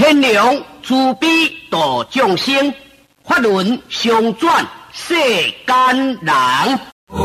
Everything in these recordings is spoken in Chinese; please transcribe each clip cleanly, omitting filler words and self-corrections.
天良慈悲度众生，法轮相转世间人。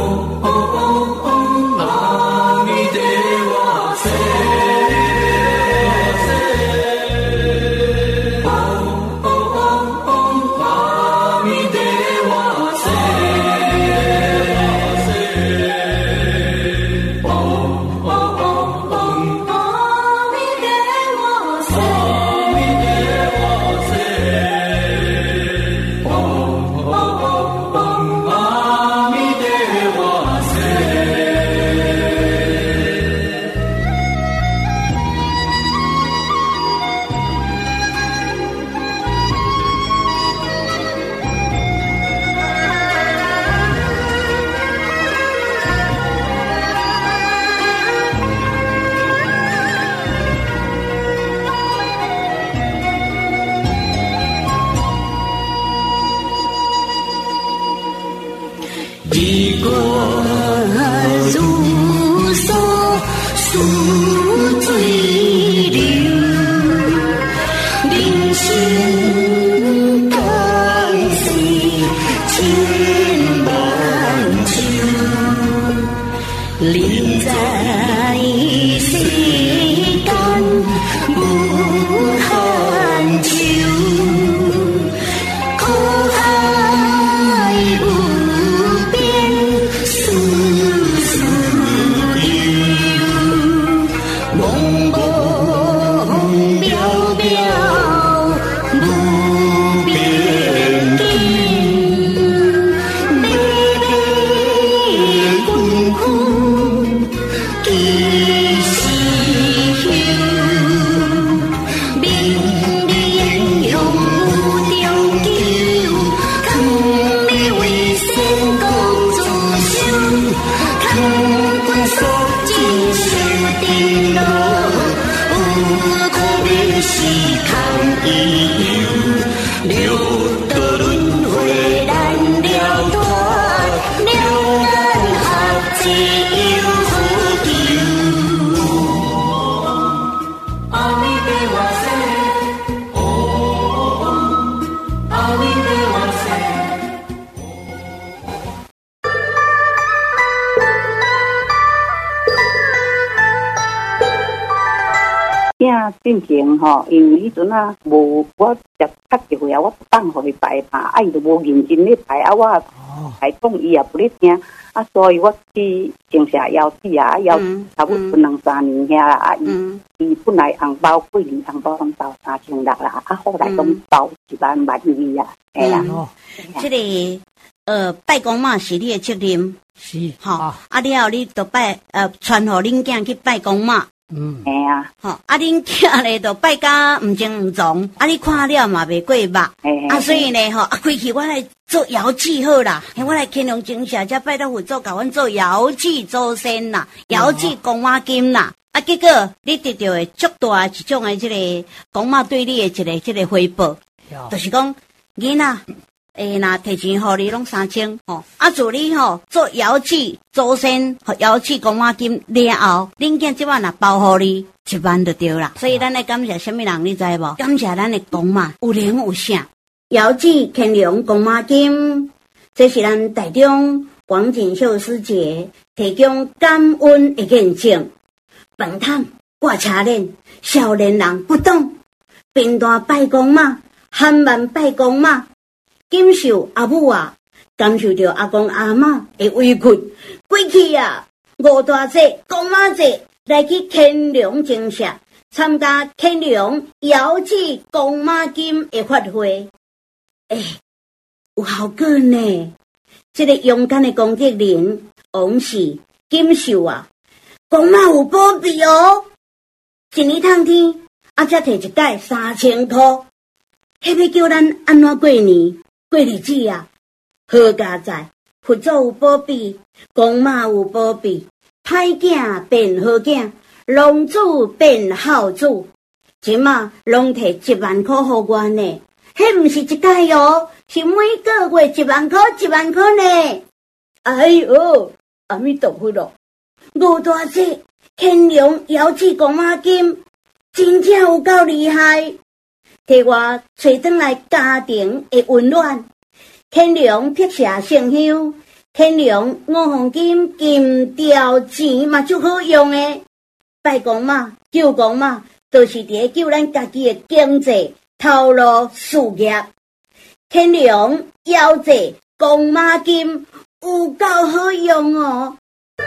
进前吼，因为迄阵啊无我食较一回啊，我放互伊排拍，啊伊就无认真咧排，啊我来讲伊也不咧听，啊所以我去种下腰子啊，腰差不多2-3年遐啦，啊伊本来红包过年红包拢包3600啦，啊后来拢包100,000啊，哎呀， 这个拜公妈是你的责任， 是吼，啊了后你就传互恁囝去拜公妈。 哎呀， 吼，恁囝咧就拜甲唔正唔从，你看了嘛袂过目，所以呢，吼，过去我来做摇祭好啦，我来乾隆精舍才拜到佛祖，甲阮做摇祭祖先啦，摇祭公妈金啦，结果你得到的足大一种的这个公妈对你的这个回报，就是讲囡仔。那提钱互你拢3000吼，自你吼做摇祭祖先和摇祭公妈金了后，恁囝即摆若包互你10000就对啦。所以咱来感谢什么人你知无？感谢咱的公妈有灵有圣，摇祭乾隆公妈金，这是咱台中王锦秀师姐提供感恩的见证。饭桶挂车链，少年人不懂，平大拜公妈，汉万拜公妈。感受阿母啊，感受着阿公阿嬷的委屈。过去啊，5大节、公妈节来去乾隆精舍参加乾隆摇祭公妈金的法会，有效果呢。这个勇敢的工作人王氏感受啊，公妈有保庇哦。一年通天，才摕一盖3000块，迄要叫咱安怎过年？过日子啊，好佳哉！佛祖有保庇，公妈有保庇，歹囝变好囝，龙子变孝子。即马拢摕10000块互我呢，迄毋是一届哦，是每个月10000块10000块呢。哎哟，阿弥陀佛咯！5大节乾隆摇祭公妈金，真正有够厉害！ 替我找转来家庭的温暖。天龙辟邪圣香，天龙五黄金金条钱嘛就好用诶。拜公嘛，救公嘛，都是伫救咱家己的经济、头路、事业。天龙腰济公马金有够好用哦。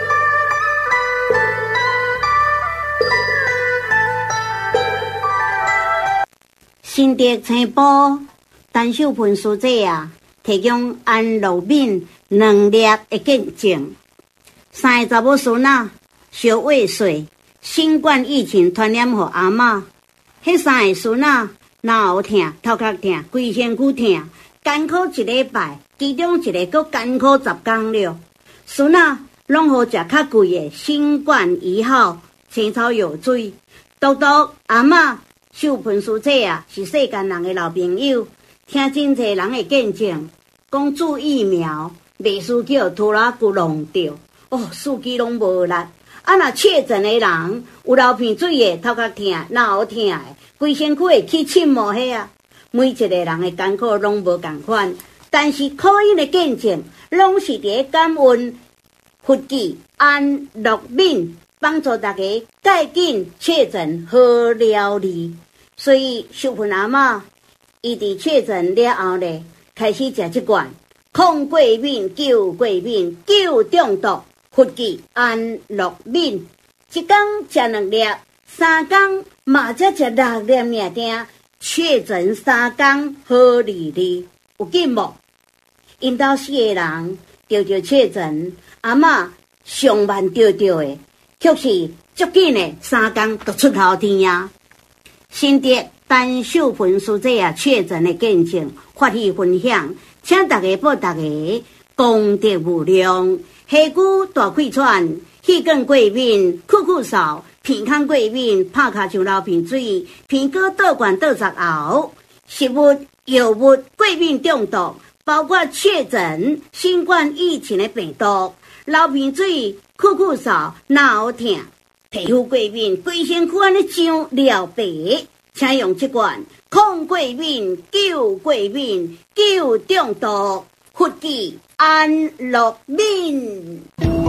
新竹青埔陈秀萍师姐啊，提供安乐敏能力的见证。三个查某孙啊，小畏岁，新冠疫情传染给阿嬷。迄三个孙啊，脑痛、头壳痛、规身躯痛，艰苦一礼拜，其中一个阁艰苦10天了。孙啊，拢好食较贵的新冠1号青草药水。独独阿嬷秀萍师姐啊，是世间人的老朋友，听真侪人的见证，讲注疫苗袂输叫拖拉骨弄掉，司机拢无力。啊，若确诊的人有流鼻水的、头壳痛、脑痛的，规身躯会起深毛迄啊。每一个人的艰苦拢无共款，但是可因的见证，拢是伫感恩福记安乐敏，帮助大家介紧确诊好了哩。所以秀萍阿嬷，伊伫确诊了后咧，开始食这罐抗过敏、救过敏、救中毒。福记安乐敏，一天食2粒，3天嘛才食6粒尔定，确诊3天好利利，有紧无？因兜4个人着确诊，阿嬷上万着的，却是足紧的3天就出头天啊！新竹陈秀萍师姐啊，确诊的见证发起分享，请大家报大家功德无量。下骨大溃喘，气管过敏，酷酷嗽，鼻腔过敏，拍卡像流鼻水，鼻哥倒灌倒十后，食物、药物过敏中毒，包括确诊新冠疫情的病毒，流鼻水、酷酷嗽、脑痛、皮肤过敏，规身躯安尼像尿白，请用这罐抗过敏、救过敏、救中毒，福记安乐敏。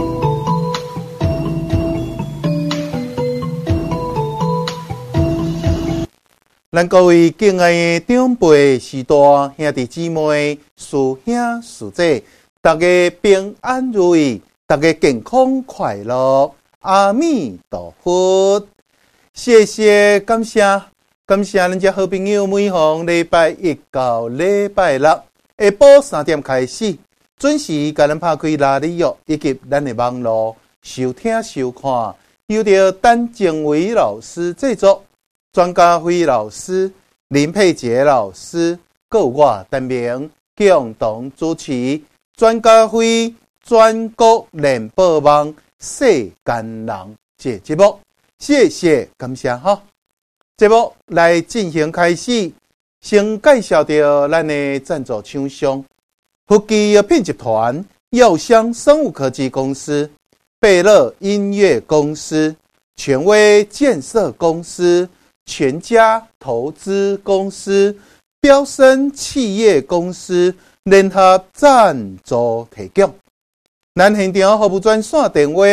咱各位敬爱的长辈、师大、兄弟姊妹、师兄师姐，大家平安如意，大家健康快乐，阿弥陀佛！谢谢，感谢咱这好朋友，每逢礼拜1到礼拜6下晡3点开始，准时甲咱拍开拉力约以及咱的网络收听收看，由着陈正伟老师制作。专家辉老师、林佩杰老师，各我陈明共同主持。专家辉全国联播网世间人这节目，谢谢感谢哈。节目来进行开始，先介绍到咱的赞助厂商：福记药品集团、药香生物科技公司、贝乐音乐公司、权威建设公司。全家投资公司、标升企业公司联合赞助提供。咱现场服务专线电话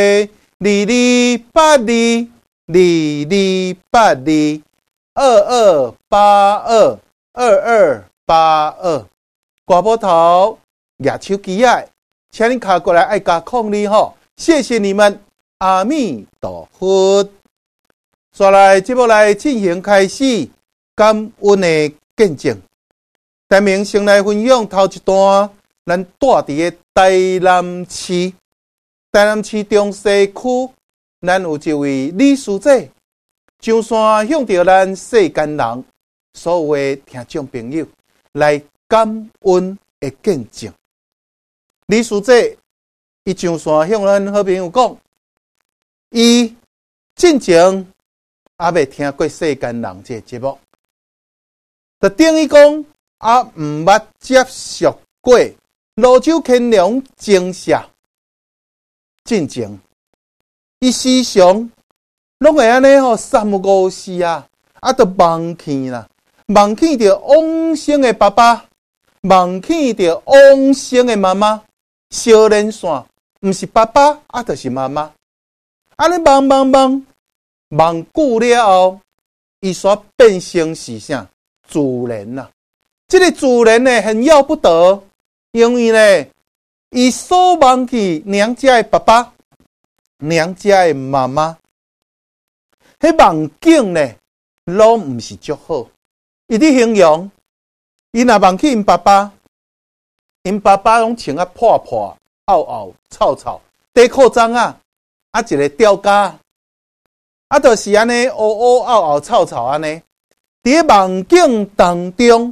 2282222282，挂波头亚手机仔，请你卡过来爱加控你吼，谢谢你们，阿弥陀佛。再来节目来进行开始，感恩的见证。陈明先来分享头一段，咱住伫个台南市中西区，咱有一位李师姐，上山向着咱世间人所有的听众朋友来感恩的见证。李师姐，伊上山向咱好朋友讲，伊进前。也未听过世间人这节目，就等于讲也毋捌接受过罗州乾隆精舍进前，伊时常拢会安尼吼三不五时啊，都忘去啦， 忘记着往生的爸爸，忘记着往生的妈妈，小连线，毋是爸爸，就是妈妈。安尼忘久了后，伊所变成是啥？自然啦。这个自然呢，很要不得，因为呢，伊所忘记娘家的爸爸、娘家的妈妈，迄梦境呢，拢毋是足好。伊伫形容，伊若忘记因爸爸拢穿破凹臭臭，短裤装一个吊架，就是安尼凹臭臭安尼。伫梦境当中，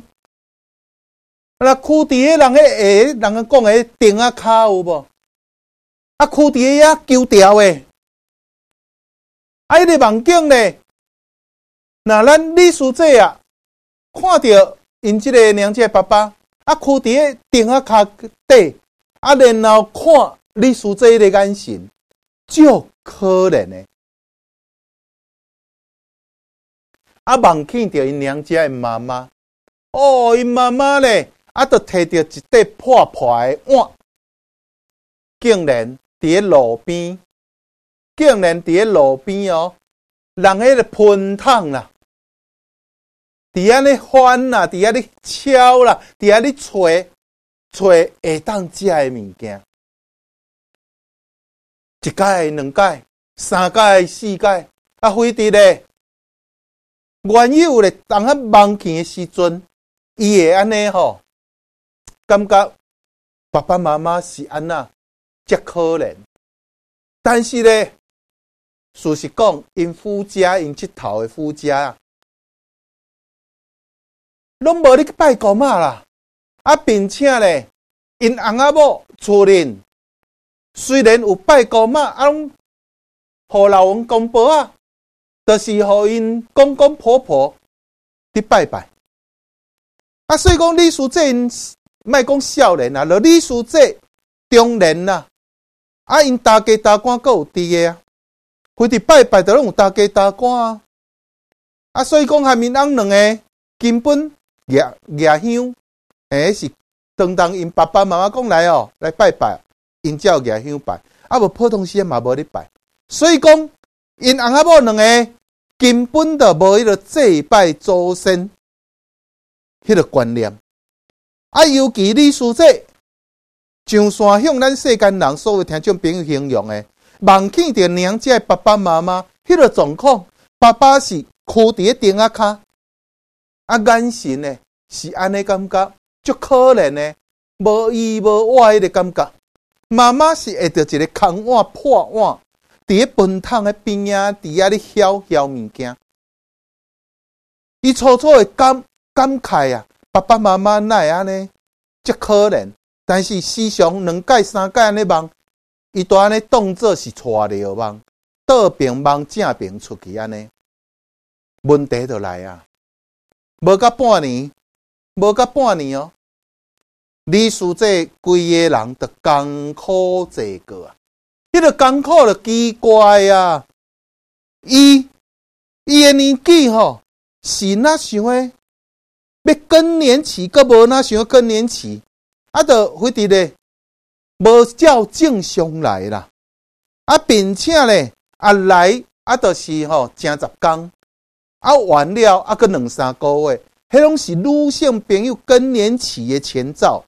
跍伫人讲的钉骹有无？跍伫遐揪条的。迄个梦境呢，若咱李师姐看到因即个娘家爸爸跍伫钉骹底，然后看李师姐的眼神，足可怜的。忘记着因娘家的妈妈，因妈妈咧，就摕着一块破的碗，竟然伫路边，人迄个喷烫啦，伫遐咧翻啦，伫遐咧敲啦，伫遐咧找会当食的物件，一届、两届、三届、四届，非得咧。原有咧，当忘记的时阵，伊会安尼感觉爸爸妈妈是安那，真可怜。但是咧，事实讲，因夫家，因这头的夫家拢无咧去拜姑妈啦。并且咧，因翁仔某厝人虽然有拜姑妈，拢互老王公婆就是互因公公婆婆伫拜拜。所以讲李师姐因莫讲少年就李师姐中年啦。因大家大官阁有伫个非得拜拜，就拢有大家大官所以讲下面翁两个根本举香，是当因爸爸妈妈讲来来拜拜，因才有举香拜，无普通时嘛无咧拜。所以讲因翁仔某两个根本就无迄个祭拜祖先迄个观念。尤其李师姐上山向咱世间人所有听众朋友形容的，忘记着娘家的爸爸妈妈迄个状况，爸爸是跍伫钉骹，眼神呢是安尼感觉，足可怜的，无依无我迄个感觉。妈妈是会着一个空碗破碗。伫咧盆桶的边伫遐咧搅物件，伊初会感慨爸爸妈妈哪会安尼，足可怜。但是时常两届三届安尼梦，伊都安尼当作是带着梦，倒边梦正边出去安尼，问题就来无到半年李师姐规个人就艰苦坐过迄个艰苦就奇怪伊的年纪是哪想诶，要更年期，阁无哪想要更年期，就非得咧无照正常来啦。并且咧来就是正10天，完了阁2-3个月，迄拢是女性朋友更年期的前兆。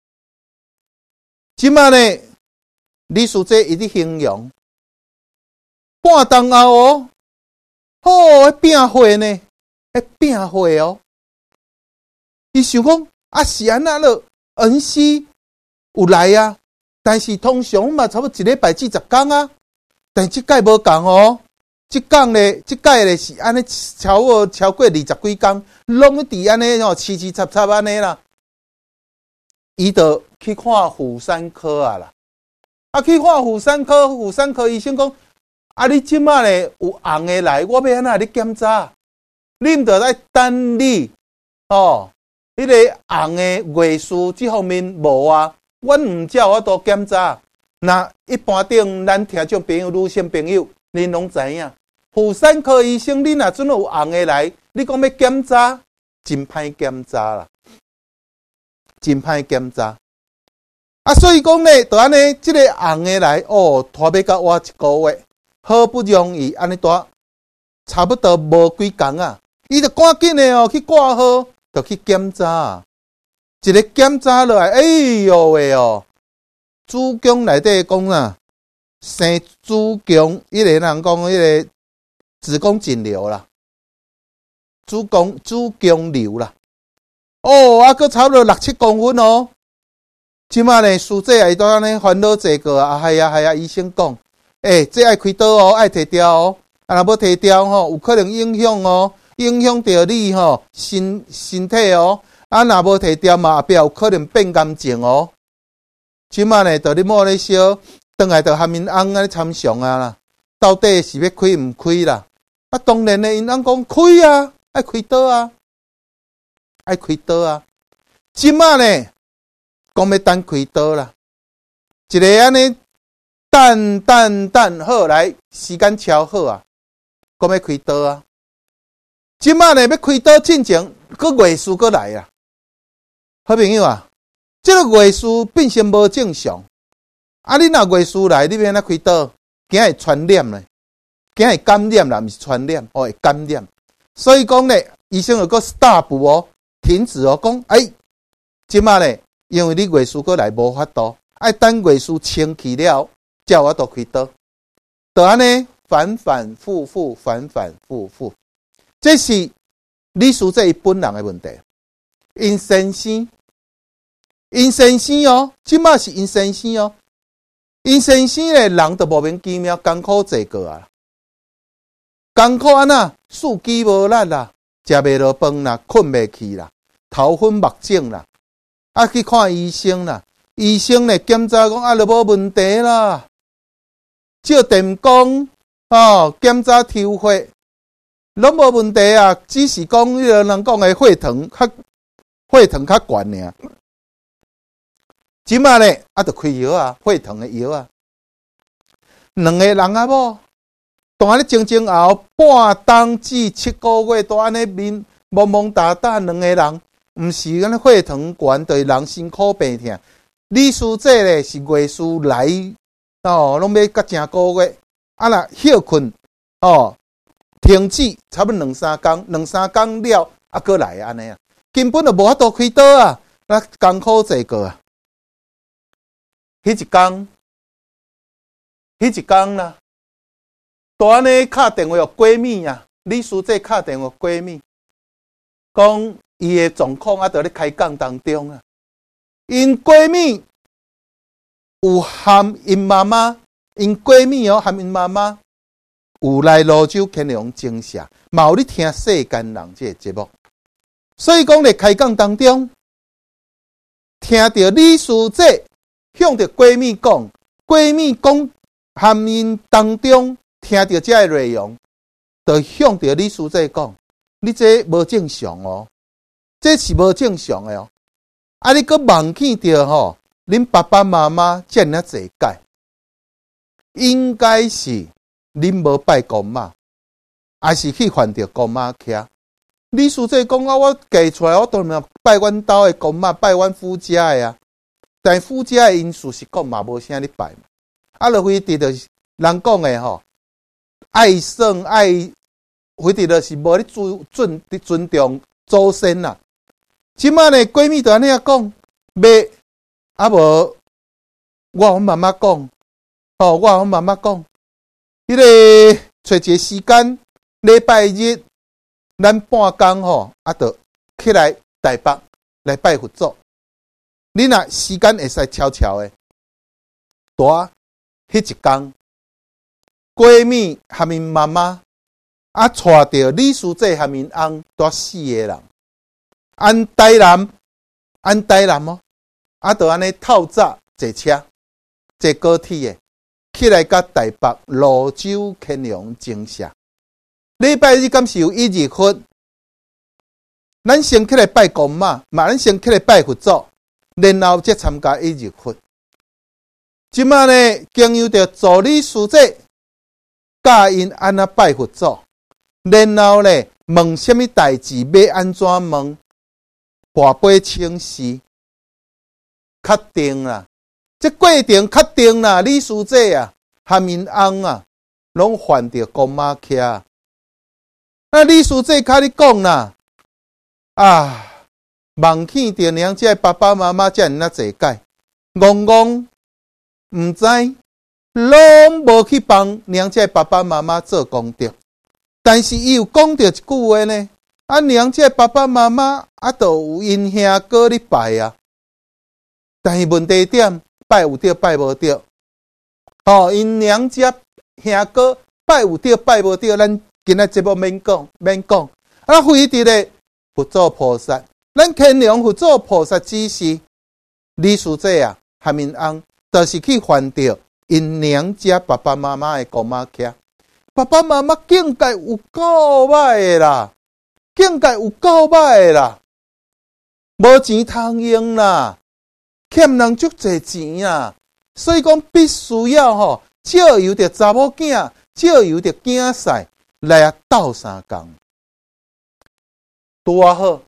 即马呢？李师姐伊伫形容，半冬后变火呢，变火伊想讲是安那了，恩师有来但是通常嘛差不多1礼拜至10天但即届无共即届咧是安尼超过20几天，拢伫安尼凄凄惨安尼啦。伊就去看妇产科啦。去看妇产科医生讲，你即马咧有红的来，我要安那咧检查？你毋着来等你迄个红的月事这方面无阮毋照我都检查。那一般顶咱听众朋友、女性朋友，恁拢知影，妇产科医生你若准有红的来，你讲要检查， 真歹检查啦，真歹检查。啊，所以讲咧，就安尼，即个红的来，拖要到我1个月，好不容易安尼大，差不多无几工啊，伊就赶紧的去挂号，就去检查。一个检查落来，哎哟喂子宫内底讲啊，生子宫，迄个人讲迄个子宫颈瘤啦，子宫瘤啦，佫差不多6、7公分哦。即马呢，师姐也都安尼烦恼这个啊，系啊，医生讲，这爱开刀哦，爱摕掉哦，若要摕掉有可能影响到你身体哦，若无摕掉嘛，后壁有可能变癌症哦。即马呢，你莫咧烧，转来含因翁安尼参详啊啦，到底是要开毋开啦？啊，当然咧，因翁讲开啊，爱开刀啊，即马呢？讲要等开刀啦，一个安尼等好来，时间敲好啊，讲要开刀啊。即马呢要开刀进前，月事来啊。好朋友啊，这个月事变成无正常，啊，你若月事来，你要安怎开刀？惊会传染咧，惊会感染啦，毋是传染，会感染。所以讲咧，医生有个 stop 哦，停止哦，讲即马咧。因为你月事过来无法度，爱等月事清去了，才有法度开刀。就安尼反反复复，这是李师姐本人的问题。因先生哦，即马是因先生哦。因先生咧，人就莫名其妙艰苦坐过啊，艰苦安那，四肢无力啦，食袂落饭啦，困袂去啦，头昏目肿啦。去看医生啦，医生咧检查讲就无问题啦，照电工检查抽血，拢无问题啊，只是讲迄个人讲的血糖较悬尔。即马咧就开药啊，血糖的药啊，两个人啊某，当安尼前后半冬至7个月，都安尼面懵懵哒哒两个人。毋是安尼血糖悬，对人辛苦病痛。李师姐咧是月事来拢要到正个月，若休困停止差不多2、3工，2、3工了佫来安尼啊，根本就无法度开刀啊，那艰苦坐过啊。迄一工啦，都安尼敲电话闺蜜啊，李师姐敲电话闺蜜，讲。伊的状况在咧开讲当中啊，因闺蜜有含因妈妈，因闺蜜含因妈妈有来泸州乾隆精舍，嘛有咧听世间人这个节目，所以讲咧开讲当中，听到李师姐向着闺蜜讲，闺蜜讲含因当中听到这个内容，就向着李师姐讲，你这无正常哦。这是无正常的哦！你佫忘记着恁爸爸妈妈遮尔济届，应该是恁无拜公妈，还是去犯着公妈徛？李师姐讲我嫁出来，我当然拜阮兜的公妈，拜阮夫家的啊。但夫家的因事实讲嘛，无啥咧拜嘛。就非得就是人讲的爱算爱，非得就是无咧尊重祖先啦。即马呢，闺蜜就安尼啊讲，无我阮妈妈讲，我阮妈妈讲，迄个找一个时间，礼拜日，咱半工就起来台北来拜佛祖。你若时间会使悄悄的，大迄一工，闺蜜含因妈妈带着李师姐含因翁，带4个人。安台南哦，就安尼透早坐车，坐高铁的，起来到台北泸州乾隆精舍。礼拜日敢是有1日佛，咱先起来拜公妈，咱先起来拜佛祖，然后再参加1日佛。即马呢，经由着助理师姐教因安那拜佛祖，然后呢， 问什么代志，要安怎问，跋杯请示，确定啦。这过程确定啦，李师姐啊，含因翁啊，拢犯着公妈徛。那李师姐甲你讲啦，忘记着娘家爸爸妈妈遮尔那济解，戆戆毋知，拢无去帮娘家爸爸妈妈做功德。但是伊有讲着一句话呢，娘家爸爸妈妈都有因兄哥咧拜啊，但是问题点，拜有着拜无着。因娘家兄哥拜有着拜无着，咱今仔节目免讲。非得咧佛祖菩萨，咱乾隆佛祖菩萨指示，李师姐啊，含因翁，就是去犯着因娘家爸爸妈妈的姑妈徛。爸爸妈妈境界有够歹啦，无钱通用啦，欠人足侪钱啦，所以讲必须要借由着查某囝，借由着囝婿来斗相共，拄好，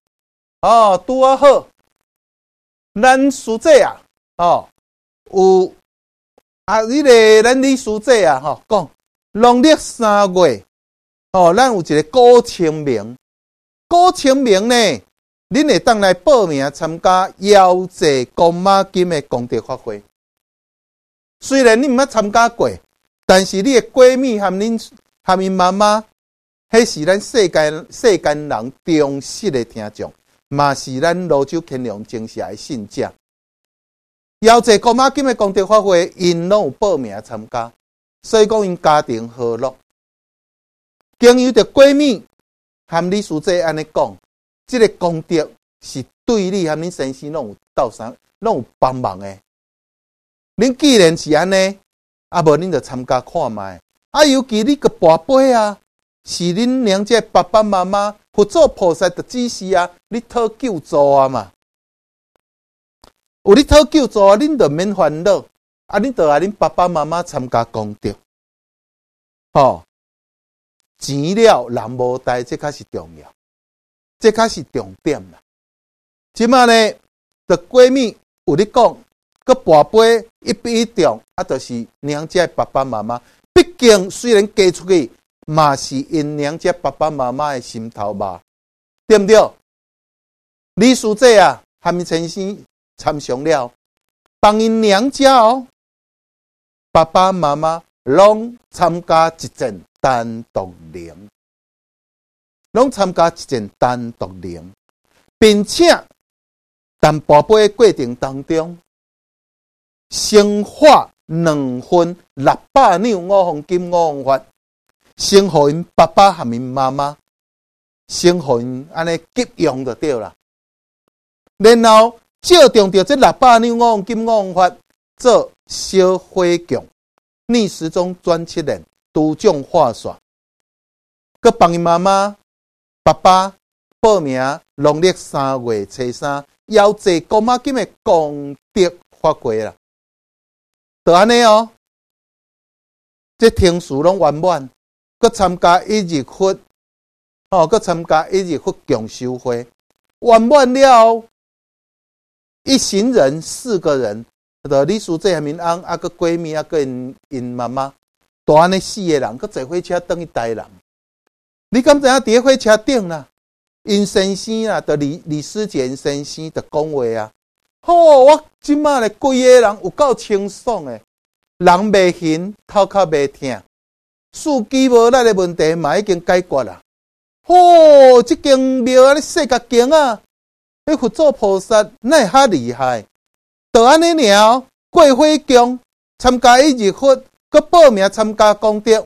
咱师姐啊，有咱李师姐啊，讲农历3月，咱有一个古清明呢，恁会当来报名参加腰济公妈金的功德法会。虽然你毋捌参加过，但是你的闺蜜和因妈妈，迄是咱世间人忠实的听众，嘛是咱泸州乾隆精社的信者。腰济公妈金的功德法会，因拢有报名参加，所以讲因家庭和乐。经由着闺蜜和李师姐安尼讲，这个功德是对你和恁先生拢有帮忙的。恁既然是安尼，无恁就参加看卖。尤其你个跋杯啊，是恁娘家爸爸妈妈佛祖菩萨的指示啊，你讨救助啊嘛。有你讨救助啊，恁就免烦恼，恁就爱恁爸爸妈妈参加功德。钱了人无代，这才是重要，这才是重点啦。即马呢，着闺蜜有你讲，个跋杯一比一重，就是娘家爸爸妈妈。毕竟虽然嫁出去，嘛是因娘家爸爸妈妈的心头肉，对不对？李师姐啊，和因先生参详了，帮因娘家爸爸妈妈拢参加一件单独灵，并且但跋杯的过程当中，生化2分600两5黄金5黄发，先互因爸爸和因妈妈，先互因安尼急用就对啦。然后借重着这600两5黄金5黄发做小火供，逆时钟转7年，拄奖化煞，佮帮因妈妈、爸爸报名农历3月初3，腰济公妈金的功德法会啦。就安尼这程序拢圆满，佮参加1日佛，佮参加1日佛共修会，圆满了。一行人4个人，就李师姐和因翁，佮闺蜜，佮因妈妈，大安尼4个人，佮坐火车等去台南。你敢知影伫火车顶啦？因先生啦，就李师姐先生就讲话啊。我即马咧规个人有够清爽诶，人袂晕，头壳袂痛，司机无力的问题嘛已经解决啦。即间庙啊，你世界经啊，迄佛祖菩萨哪会遐厉害？就安尼了，过火供，参加1日佛，佮报名参加功德。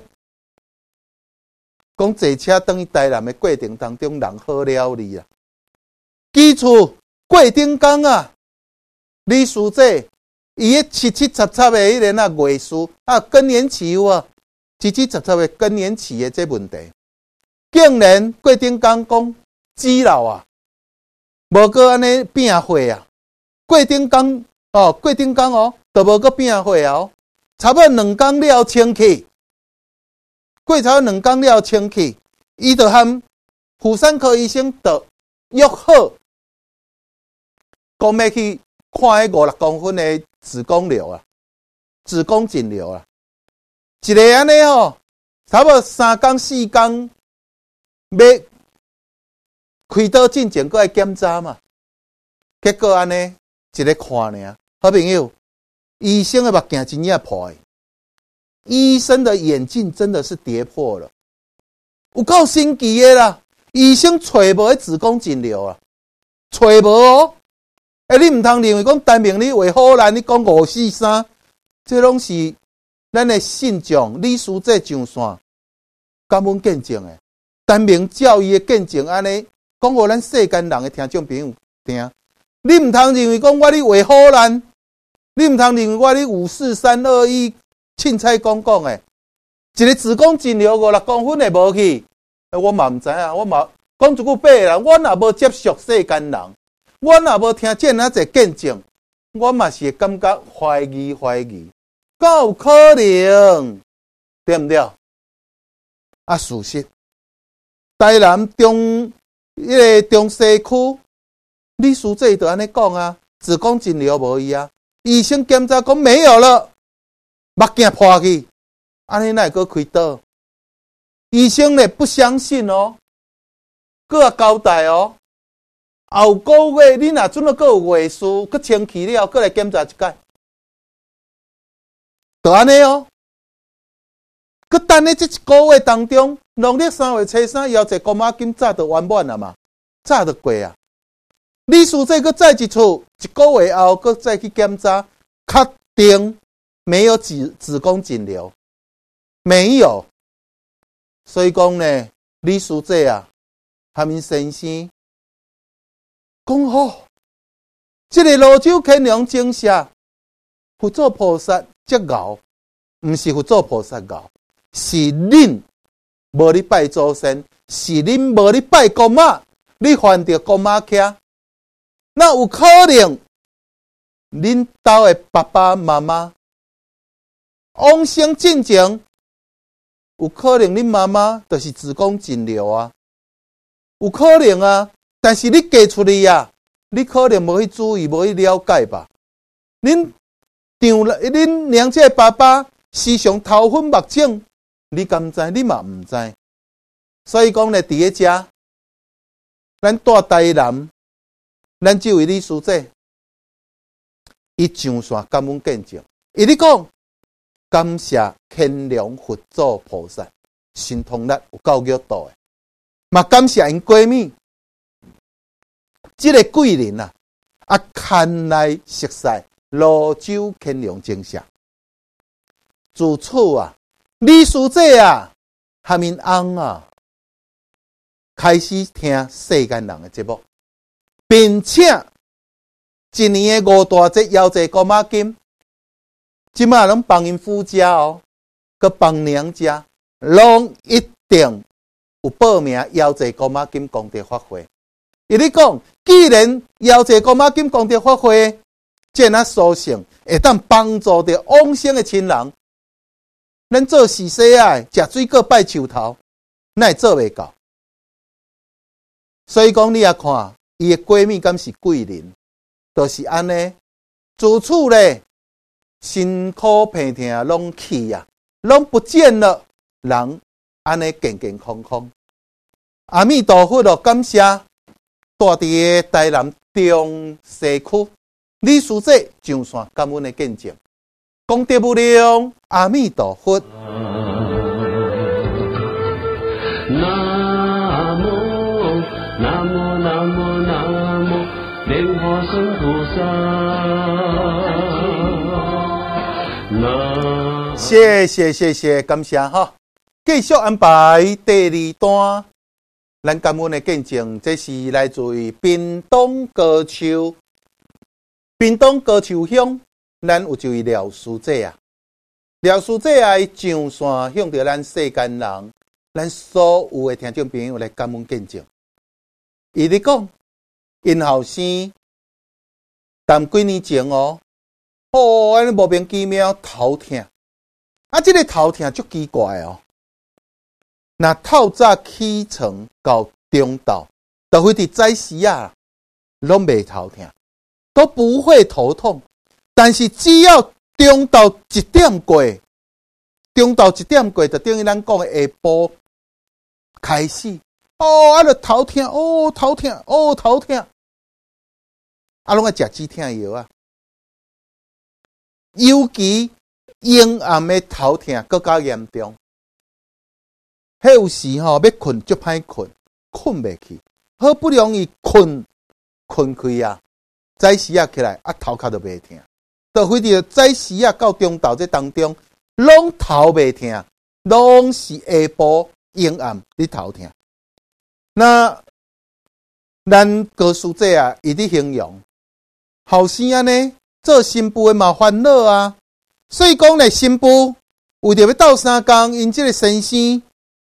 讲坐车等于台南的过程当中，人好了哩啊。基础过顶工啊。李师姐，伊迄七七杂杂的迄个月事更年期有啊，七七杂杂的更年期的这问题，竟然过顶工讲止老啊，无过安尼变火啊，过顶工都无过变火啊，差不多2工了清气，过差不多2工了清气，伊就和妇产科医生就约好，讲要去看迄5-6公分的子宫瘤啊，子宫颈瘤啊。一个安尼吼，差不多3天4天，要开刀进前，搁来检查嘛。结果安尼一个看尔，好朋友，医生的目镜真正破的，医生的眼镜真的是跌破了，有够神奇的啦！医生找无迄子宫颈瘤啊，找无哦。你唔通认为讲单凭你话好难，你讲543，这拢是咱的信众李书记上线感恩见证的，单凭教义的见证安尼讲互咱世间人的听众朋友听。你唔通认为讲我你话好难，你唔通认为我你54321凊彩讲的，一个子宫颈瘤5-6公分的无去，我嘛唔知啊，我嘛讲一句白啦，我若无接触世间人，我若无听这哪侪见证，我嘛是会感觉怀疑，敢有可能，对不对？啊，事实，台南中西区。李书记就安尼讲啊，子宫颈瘤无伊啊，医生检查讲没有了，目镜破去，安尼哪会搁开刀？医生呢不相信哦，搁交代哦，后个月你若准了搁有月事，搁清气了，搁来检查一届，就安尼哦。搁等咧这一个月当中，农历3月初3，夭折姑妈金早就圆满了嘛，早就过啊。李书记搁再一次一个月后，搁再去检查，确定没有子宫颈瘤，没有。所以讲呢，李书记啊，他们先生讲好，这个罗州乾隆精舍佛祖菩萨接熬，不是佛祖菩萨熬，是恁无你拜祖先，是恁无你拜姑妈，你犯着姑妈徛。那有可能，恁家的爸爸妈妈往生进前，有可能恁妈妈就是子宫颈瘤啊，有可能啊。但是你嫁出去啊，你可能无去注意，无去了解吧？恁娘这爸爸时常头昏目肿，你敢知？你嘛唔知。所以讲呢，伫咧遮，咱大台南。咱这位李书记，伊上线感恩见证，伊咧讲感谢乾隆佛祖菩萨，神通力有够玉度的，嘛感谢因闺蜜，这个贵人啊，牵来熟悉罗州乾隆精舍。自此啊，李书记啊，和因翁啊，开始听世间人的节目。并且一年的5大节夭折姑妈金，即马拢帮因夫家哦，佮帮娘家，拢一定有报名夭折姑妈金功德法会。伊咧讲，既然夭折姑妈金功德法会，这那殊胜会当帮助着往生的亲人，咱做死死啊，食水果拜树头，哪会做袂到？所以讲，你也看。伊的闺蜜敢是贵人，就是安尼。自此咧，辛苦病痛拢去啊，拢不见了，人安尼健健康康。阿弥陀佛咯，感谢住伫台南中西区李书记上线感恩的见证，功德无量，阿弥陀佛。谢谢，感谢哈！继续安排第2段，咱感恩的见证，这是来自于屏东高手乡，咱有一位廖书记啊，廖书记啊，上线向着咱世间人，咱所有的听众朋友来感恩见证。伊咧讲，因后生谈几年前哦，安尼莫名其妙头痛，这个头痛足奇怪哦。那透早起床到中昼，就会伫早时啊，拢袂头痛，都不会头痛。但是只要中昼1点过，中昼1点过，就等于咱讲的下晡开始，就头痛，头痛，头痛，拢爱食止痛药啊。尤其阴暗的头痛更加严重。迄有时要困足歹困，困袂去，好不容易困开啊，早时起来头壳就袂痛。就非得早时到中昼这当中，拢头袂痛，拢是下晡阴暗你头痛。那咱高师姐伊伫形容后生安尼做新妇的嘛烦恼啊，所以讲咧新妇为着要斗相共，因这个先生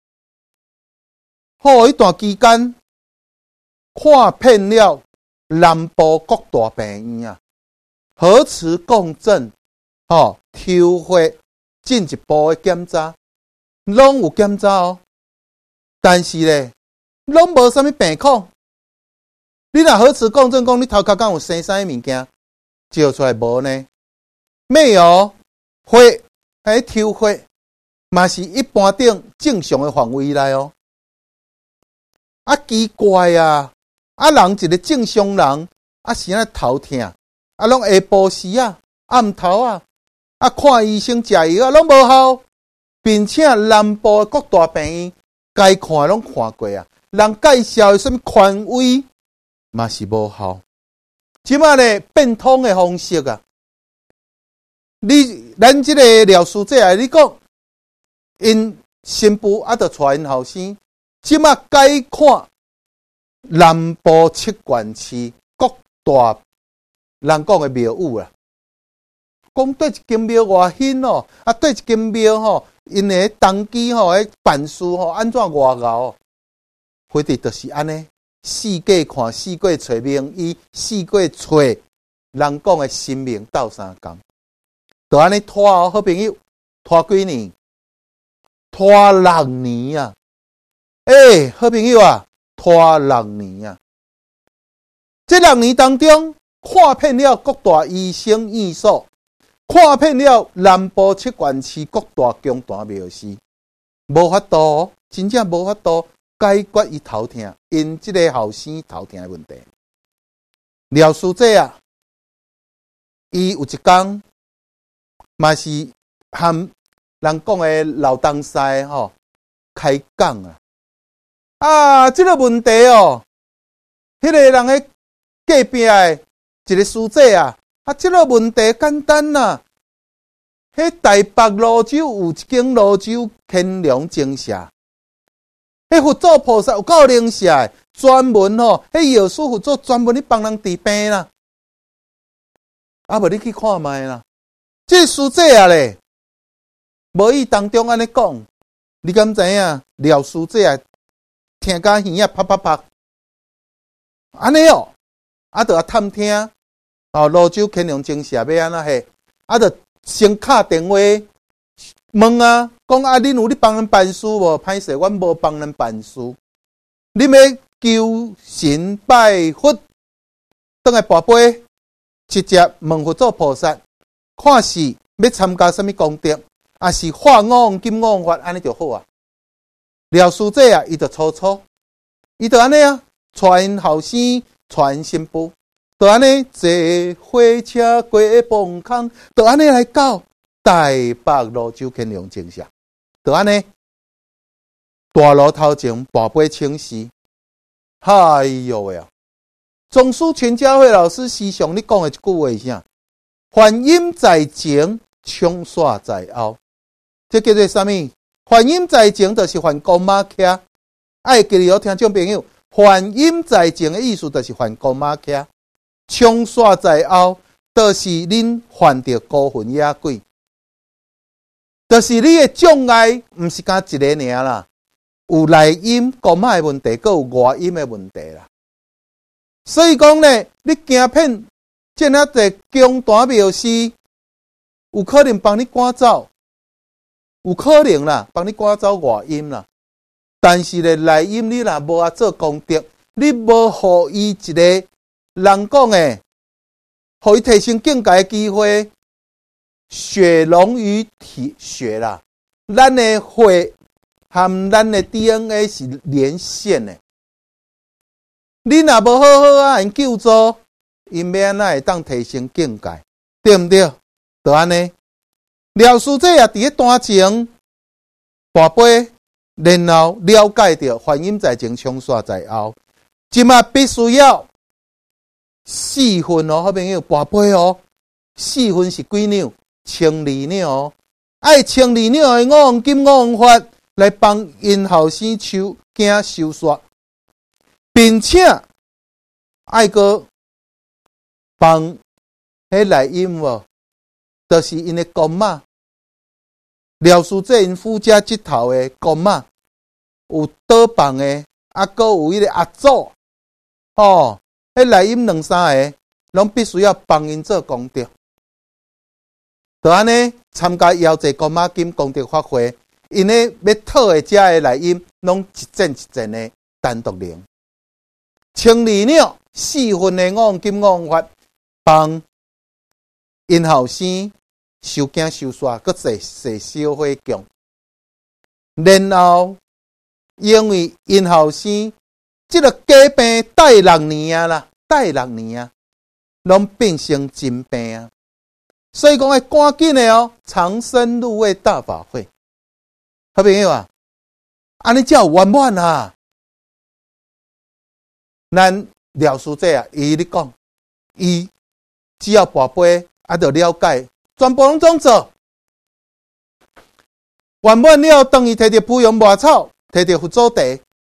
好一段期间看遍了南部各大病院啊。核磁共振，抽血进一步的检查，拢有检查哦。但是咧，拢无啥物病况。你若核磁共振讲你头壳敢有生啥物物件，照出来无呢？没有，血抽血嘛是一般顶正常的范围内哦。奇怪啊！人一个正常人，是安头痛。拢下晡时暗头看医生食药拢无效，并且南部各大病院该看的拢看过人介绍的什么权威嘛是无效。即马咧变通的方式咱即个廖师姐你讲，因新妇就带因后生，即马该看南部7县市各大。人讲的庙宇啦，讲对一间庙偌兴对一间庙因的当机迄办事安怎偌熬，或者就是安尼，四界看，四界找名医，四界找人讲的神明斗相共，就安尼拖好朋友，拖几年，拖6年啊！好朋友拖6年这6年当中。看遍了各大医生院所，看遍了南部7县市各大宫坛庙寺，无法度，真正无法度解决伊头痛，因这个后生头痛的问题。廖师姐伊有一天嘛是和人讲的老东西开讲这个问题迄个人的隔壁的。一个师姐这个问题简单迄台北泸州有一间泸州天龙精舍，迄佛祖菩萨有够灵舍，专门迄药师佛祖专门去帮人治病啦。无你去看卖啦。这师姐咧，无意当中安尼讲，你敢知影？廖师姐听甲耳啪啪啪，安尼就探听。泸州天龙精舍要安怎嘿？就先敲电话问讲恁有咧帮人办事无？歹势，阮无帮人办事。你要求神拜佛，倒来跋杯，直接问佛祖菩萨，看是要参加什么功德，还是化五金刚法，安尼就好廖师姐伊就粗，伊就安尼带因后生，带因新妇。就安尼坐火车过崩坑，就安尼来到台北泸州天龙精舍，就安尼大路头前跋杯请示，哎呦喂！总师全家会老师时常你讲的一句话是啥？凡阴在前，冲煞在后。这叫做什么？凡阴在前，就是犯高马徛。爱记住听众朋友，凡阴在前的意思就是犯高马徛。冲煞在后，就是恁犯着孤魂野鬼，就是你的障碍，毋是干一个尔啦，有内因高马的问题，阁有外因的问题啦。所以讲呢，你行遍这那在宫坛庙寺，有可能帮你赶走，有可能啦，帮你赶走外因啦。 但是咧内因你若无做功德，你无互伊一个人讲诶，互伊提升境界诶机会，血浓于血啦。咱诶血和咱诶 DNA 是连线诶。你若无好好啊，因救助，因要安怎会当提升境界，对毋对？就安尼。廖师姐也伫咧单前跋杯，然后了解到观音在前，冲煞在后。即马必须要4分哦，好朋友跋杯哦，4分是几两？12两哦，爱12两的五黄金五黄法来帮因后生收惊收煞，并且爱个帮迄内因无，就是因的公妈。廖师姐因夫家即头的公妈有倒房的，搁有迄个阿祖，迄内因2、3个，拢必须要帮因做功德。就安尼参加邀济公妈金功德法会，因咧要讨的遮的内因，拢一阵一阵的单独领。12两4分的五黄金五黄法，帮因后生收惊收煞，搁坐烧火供。然后因为因后生即个假病带6年啊啦，带6年啊，拢变成真病啊。所以讲要赶紧的哦，长生入位大法会，好朋友啊，安尼才有圆满啊。咱廖师姐啊，伊咧讲，伊只要跋杯就了解，全部拢总做。圆满了，当伊摕着蒲蓉麻草，摕着佛祖茶。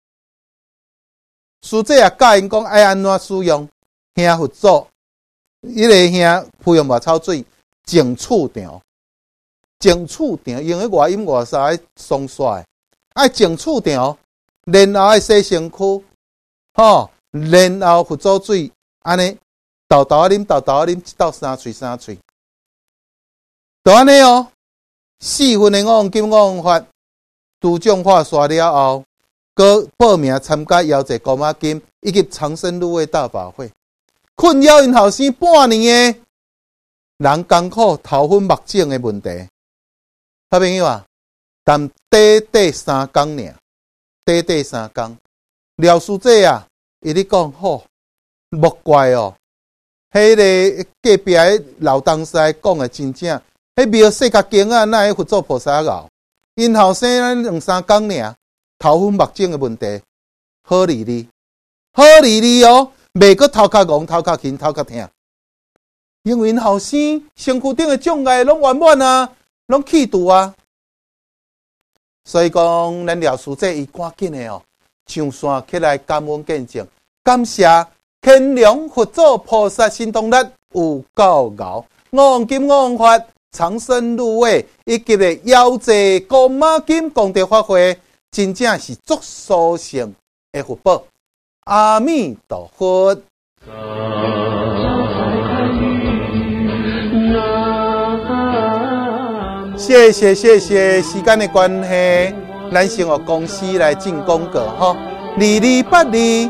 师姐也教因讲爱安怎使用，兄佛祖，迄个兄蒲蓉麻草水。净厝场，净厝场用迄外阴外煞松煞，爱净厝场，然后爱洗身躯，然后佛祖水安尼豆豆啉，豆豆啉，一到3喙3喙，就安尼哦。4分的五黄金五黄法，拄种化煞了后，佮报名参加邀济公妈金以及长生入位大法会，困扰因后生半年的。人艰苦头昏目肿的问题，好朋友啊，但短3工尔，短3工。廖师姐啊，伊咧讲好，莫怪哦，迄个隔壁的老东西讲的真正，迄庙世界经啊，那会佛祖菩萨熬，因后生2、3工尔，头昏目肿的问题，好哩哩，好哩哩哦，袂阁头壳戆、头壳轻、头壳痛。因为因后生身躯顶的障碍拢圆满啊，拢去除啊，所以讲咱廖师姐伊赶紧的哦，上线起来感恩见证，感谢乾隆佛祖菩萨心动力有够熬，五黄金五黄法长生入位，以及的邀济公妈金功德法会，真正是足殊胜的福报。阿弥陀佛。谢谢，时间的关系，咱先学公司来进广告哈。2282，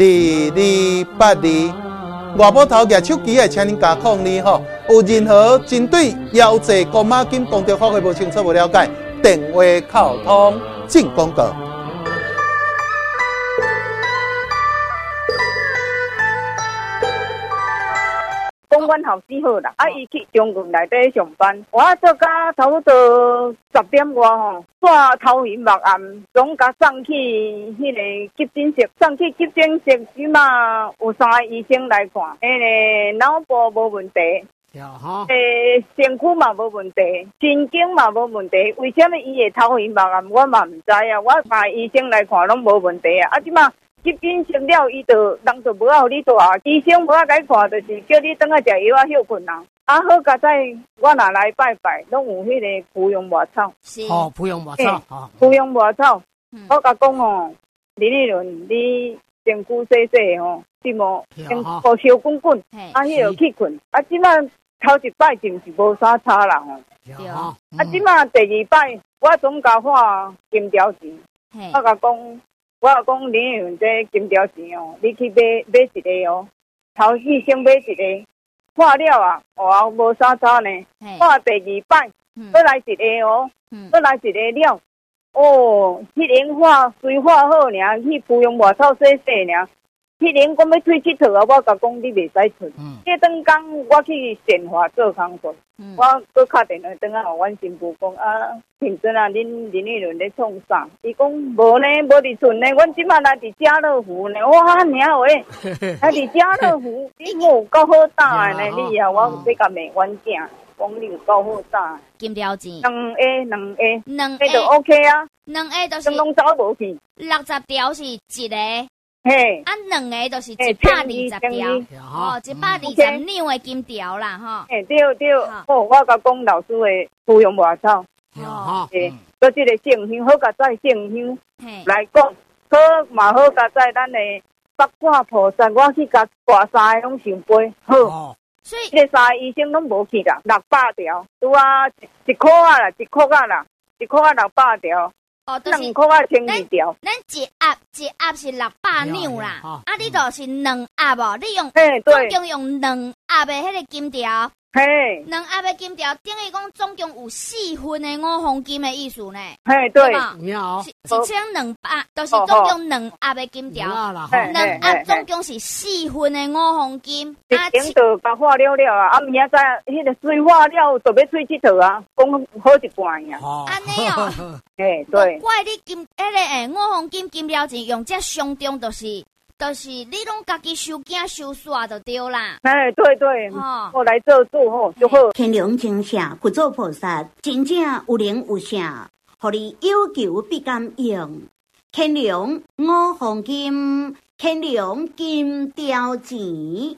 外部头举手机的，请您加控你哈。有任何针对邀济公妈金功德法会无清楚无了解，电话沟通进广告。 讲阮后生好啦，伊去中国内底上班，我做到差不多10点外吼，煞头晕目暗，总甲送去迄个急诊室，送去急诊室即嘛有3个医生来看，脑部无问题，身躯嘛无问题，神经嘛无问题，为什么伊会头晕目暗？我嘛毋知啊，我派医生来看拢无问题啊，即嘛。急诊室了，伊就人就无互你住啊。医生无甲你看，就是叫你等下食药啊，休困啊。好佳哉，我若来拜拜，拢有迄个蒲蓉麻草。 蒲蓉麻草， 蒲蓉麻草。我甲讲哦，林立伦，你身躯细细吼，对无？身躯烧滚滚，迄落去困。即摆头一摆就是无啥差啦吼。即摆第2摆，我总甲化金条钱。 我甲讲，林议员这金条钱哦，你去买一个哦，头先先买一个，化了啊，哇，无啥差呢。化第二摆，再来一个哦，再来一个了。哦，迄年化虽化好尔，去芙蓉外口洗洗尔。迄年讲要退佚佗啊，我甲讲你袂使出。迄顿工我去电话做工作，我搁敲电话转啊，互阮新妇讲啊，平阵啊，恁林议员咧创啥？伊讲无呢，无伫厝呢，阮即摆来伫家乐福呢。哇，尔话，来伫家乐福，你有够好打的呢，你啊，我要甲骂阮囝。讲你有够好打， 金条钱两 A 就 OK 啊， 两 A 就是拢走无去 ，60条是一个， 嘿， 啊两个就是120条，哦，120两的金条啦，吼， 嘿对，哦，我甲讲老师的芙蓉外口，嘿，搁即个圣香好甲在圣香来讲，好嘛好甲在咱的八卦菩萨，我去甲挂三个拢上杯，好。 所以， 这三个医生拢无去啦，600条，拄啊一箍啊啦，1箍啊600条， 哦，就是 2箍啊12条。 咱一盒是600两啦，啊，你就是2盒哦，你用总共用2盒的迄个金条， 嘿 ，2盒的金条等于讲总共有4分的5黄金的意思呢， 嘿，对， 是1200，就是总共2盒的金条，2盒总共是4分的5黄金， 啊，顶就甲化了啊，啊，明仔载迄个水化了，就要出佚佗啊，讲好一半呀， 安尼哦， 嘿，对， 怪你金迄个5黄金金条钱用这上中就是你拢家己收囝收煞就对啦。 哎，对，我来做吼就好。 乾隆真下佛祖菩萨真正有灵有圣，互你有求必敢用。乾隆5黄金，乾隆金条钱。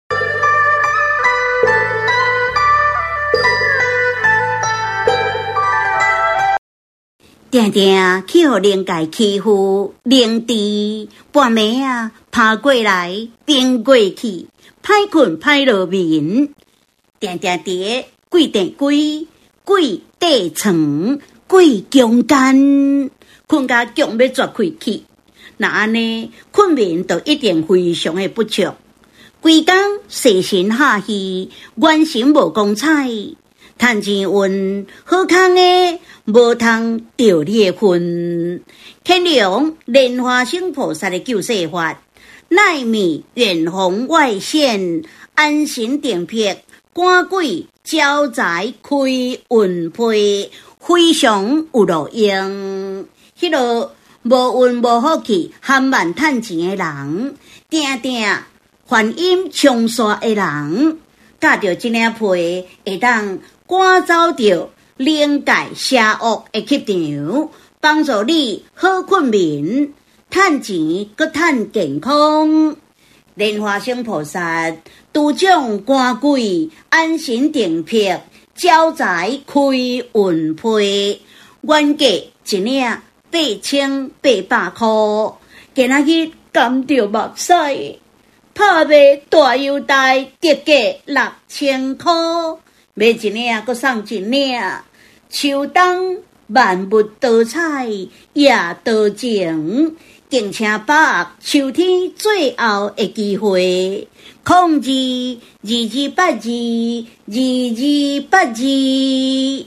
定定去互灵界欺负，灵智半暝啊，爬过来，变过去，歹困歹落眠。定定伫鬼地鬼，鬼地床，鬼强奸，困甲强要绝开去。那安尼，困眠就一定非常的不足。规工细神下戏，原神无光彩。趁钱运，好康的无通着你的份。乾隆莲花生菩萨的救世法，乃灭远红外线，安神定魄，赶鬼招财开运配，非常有路用。迄个无运无好气，含慢趁钱的人，定定梵音冲刷的人，教着这领皮会当赶走着灵界邪恶的气场，帮助你好困眠，趁钱搁趁健康。莲花生菩萨拄奖赶鬼，安神定魄，招财开运配，原价一领8800块，今仔日甘着目屎，拍卖大优待，特价6000块。买一领，搁送一领。秋冬万物多彩，夜多情，敬请把握秋天最后的机会。0222822282。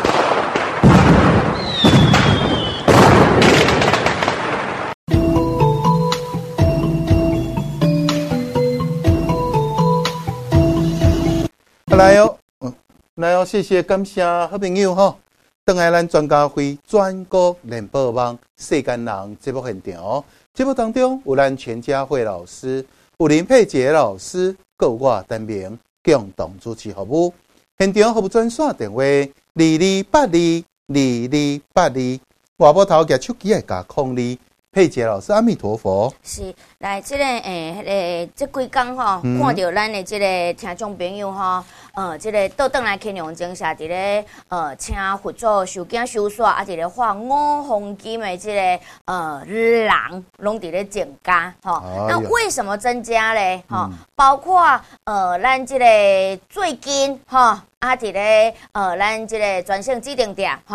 来哦，谢谢，感谢好朋友哈。等下咱专家会全国联播网世间人节目现场，节目当中有咱全家慧老师、有林佩杰老师，各有我单名共同主持服务。现场服务专线电话22822282，外部头夹手机来加02。佩杰老师，阿弥陀佛。 是，来这个这几天吼，看到咱的这个听众朋友吼，这个倒转来乾隆正下伫咧请佛祖收惊收煞，啊伫咧画5黄金的这个人拢伫咧增加吼。那为什么增加咧？吼，包括咱这个最近吼，啊伫咧咱这个专线指定店吼。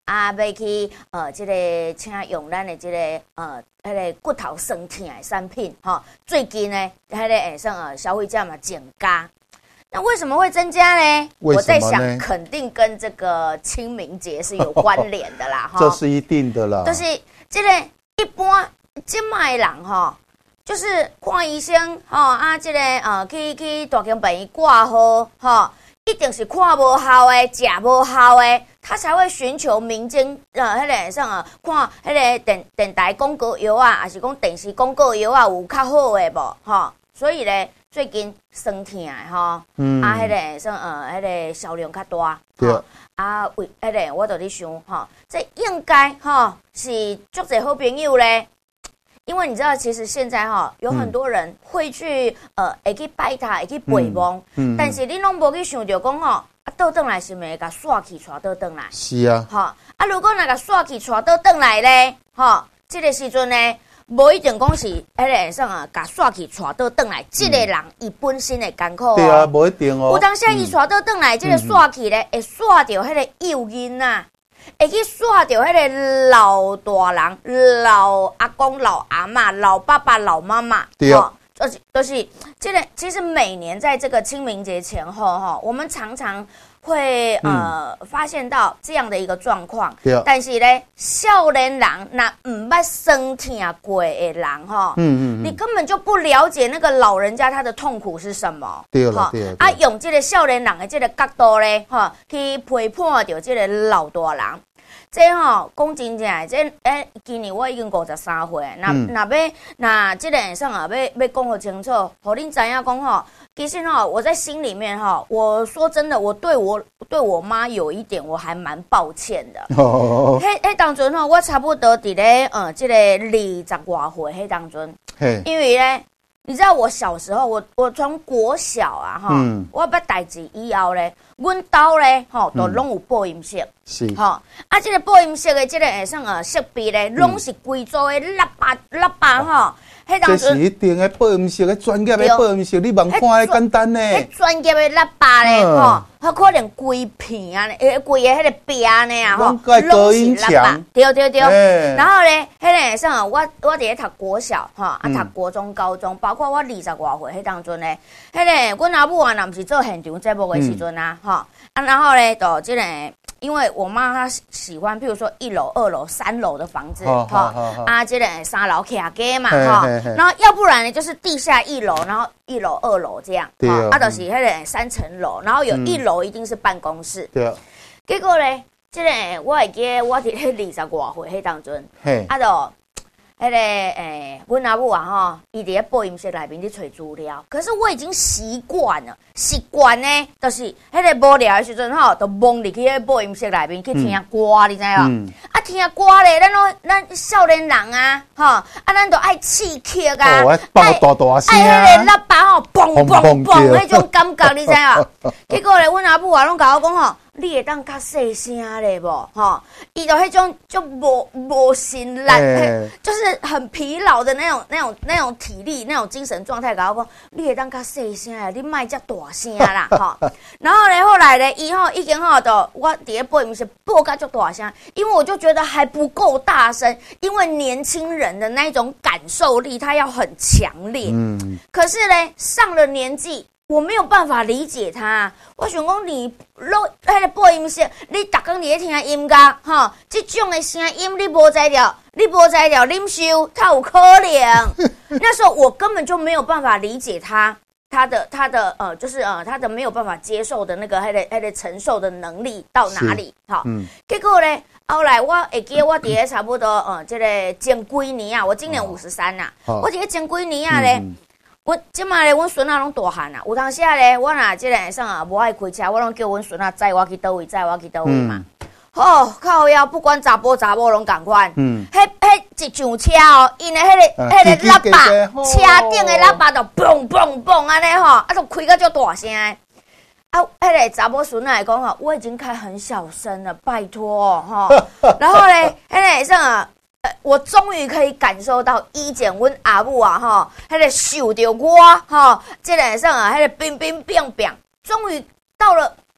啊，要去这个请用咱的这个迄个骨头酸痛的产品哈。最近呢，迄个消费者嘛增加。那为什么会增加呢？我在想，肯定跟这个清明节是有关联的啦，哈。 这是一定的啦。 就是这个一般即卖人哈，就是看医生哈这个去大型病院挂号哈，一定是看无效的、食无效的，他才会寻求民间迄个上看迄个电台广告药啊，还是讲电视广告药啊有较好的无哈？所以咧。最近酸痛的吼，迄个迄个销量较大， 对啊，为迄个我就咧想吼，这应该吼是足侪好朋友咧，因为你知道，其实现在哈有很多人会去会去拜他，会去陪望，但是你拢无去想着讲吼，倒转来是咪甲刷起带倒转来？ 是啊， 吼如果那个刷起带倒转来咧，吼，这个时阵呢？无一定讲是迄个甲刷起带倒转来，这个人伊本身的艰苦对啊，无一定哦。 有当时伊带倒转来，这个刷起咧会刷着迄个幼婴啊，会去刷着迄个老大人、老阿公、老阿嬷、老爸爸、老妈妈， 对啊。 就是这个，其实每年在这个清明节前后哈，我们常常会发现到这样的一个状况。但是呢，少年人那唔捌酸痛过的人哈，你根本就不了解那个老人家他的痛苦是什么。 对了，对了。 啊，用这个少年人的这个角度呢，哈，去陪伴着这个老大人。这吼讲真正，这今年我已经53岁，那这个上要讲好清楚，互恁知影讲吼，其实吼我在心里面吼，我说真的，我对我妈有一点我还蛮抱歉的。迄当阵吼，我差不多伫咧这个20外岁迄当阵，因为咧。你知道我小时候，我从国小啊哈，我要代志以后咧，阮兜咧吼都拢有播音室， 是吼这个播音室的这个设备咧，拢是贵州的喇叭吼。 这是一定的播音室，专业的播音室，你望看的简单呢。 专业的喇叭咧吼，它可能规片啊，规的迄个边呢啊吼， 拢是喇叭。 对。然后咧，迄个我伫咧读国小吼，读国中、高中，包括我20外岁迄当阵咧，迄个阮阿母啊，若毋是做现场节目的时阵啊，吼然后咧，就这个。因为我妈她喜欢，譬如说1楼、2楼、3楼的房子，这个3楼客家嘛，然后要不然呢就是地下1楼，然后1楼、2楼这样，就是迄个3层楼，然后有1楼一定是办公室。对。结果呢，这个我会记得我伫咧20外岁迄当阵，就。迄个阮阿母啊吼，伊伫咧播音室内面咧找资料，可是我已经习惯呢，就是迄个无聊的时阵吼，就蒙入去迄播音室内面去听歌，你知无？听歌咧，咱少年人啊，吼，咱就爱刺激啊， 爱大大声， 爱迄个喇叭吼，嘣嘣嘣，迄种感觉，你知无？结果咧，阮阿母啊，拢甲我讲吼。你会当较细声咧无？吼，伊就迄种就无心力，就是很疲劳的那种体力、那种精神状态。甲我讲，你会当较细声咧，你莫遮大声啦，吼。然后咧，后来咧，伊已经就我伫咧播音室播甲足大声，因为我就觉得还不够大声，因为年轻人的那种感受力，他要很强烈。可是咧，上了年纪。我没有办法理解他，我想讲你迄个播音室，你逐工伫咧听音乐，吼，这种的声音你无在了，忍受，他有可能。那时候我根本就没有办法理解他的就是他的没有办法接受的那个迄个承受的能力到哪里？好，结果咧，后来我会记得我伫咧差不多这个前几年啊，我今年53啦，我伫咧前几年啊咧。我即马咧，阮孙仔拢大汉啊。有当时啊咧，我若即个无爱开车，我拢叫阮孙仔载我去倒位嘛。靠腰，不管查甫拢共款。迄一上车哦，因的迄个喇叭，车顶的喇叭就嘣嘣嘣安尼吼，就开到足大声的。迄个查某孙仔讲吼，我已经开很小声了，拜托吼。然后咧，迄个我终于可以感受到以前阮阿母啊吼，迄个受着我吼，这个迄个冰冰冰冰，终于到了